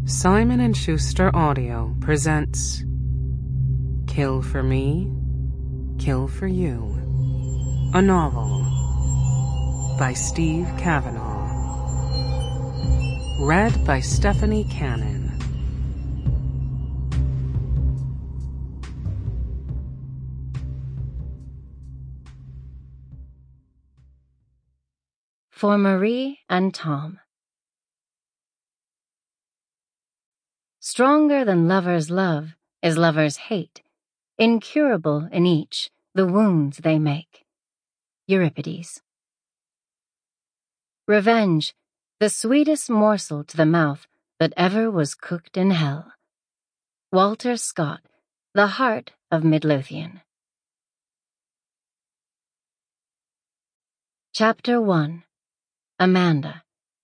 Simon & Schuster Audio presents Kill for Me, Kill for You, a novel by Steve Kavanaugh, read by Stephanie Cannon. For Marie and Tom. Stronger than lovers' love is lovers' hate, incurable in each the wounds they make. Euripides. Revenge, the sweetest morsel to the mouth that ever was cooked in hell. Walter Scott, The Heart of Midlothian. Chapter 1. Amanda.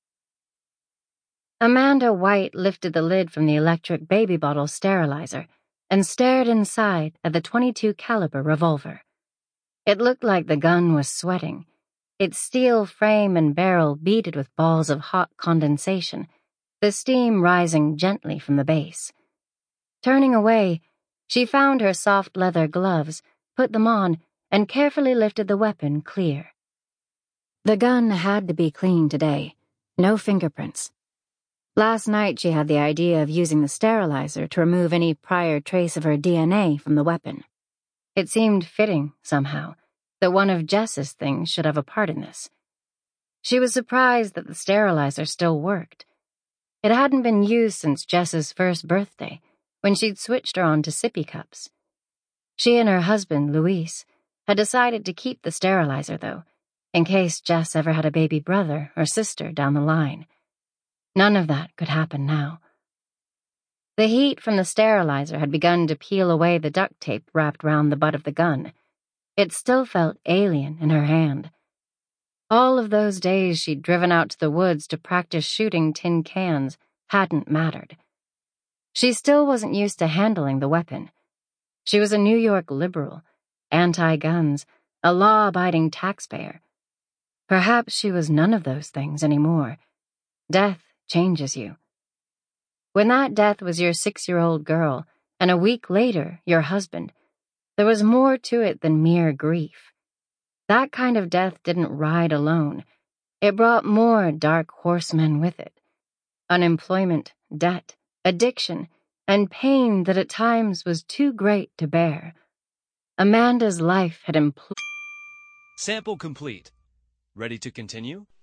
Amanda White lifted the lid from the electric baby bottle sterilizer and stared inside at the .22 caliber revolver. It looked like the gun was sweating, its steel frame and barrel beaded with balls of hot condensation, the steam rising gently from the base. Turning away, she found her soft leather gloves, put them on, and carefully lifted the weapon clear. The gun had to be clean today. No fingerprints. Last night she had the idea of using the sterilizer to remove any prior trace of her DNA from the weapon. It seemed fitting, somehow, that one of Jess's things should have a part in this. She was surprised that the sterilizer still worked. It hadn't been used since Jess's first birthday, when she'd switched her on to sippy cups. She and her husband, Luis, had decided to keep the sterilizer, though, in case Jess ever had a baby brother or sister down the line. None of that could happen now. The heat from the sterilizer had begun to peel away the duct tape wrapped round the butt of the gun. It still felt alien in her hand. All of those days she'd driven out to the woods to practice shooting tin cans hadn't mattered. She still wasn't used to handling the weapon. She was a New York liberal, anti-guns, a law-abiding taxpayer. Perhaps she was none of those things anymore. Death changes you. When that death was your 6-year-old girl, and a week later your husband, there was more to it than mere grief. That kind of death didn't ride alone. It brought more dark horsemen with it. Unemployment, debt, addiction, and pain that at times was too great to bear. Amanda's life had imploded. Sample complete. Ready to continue?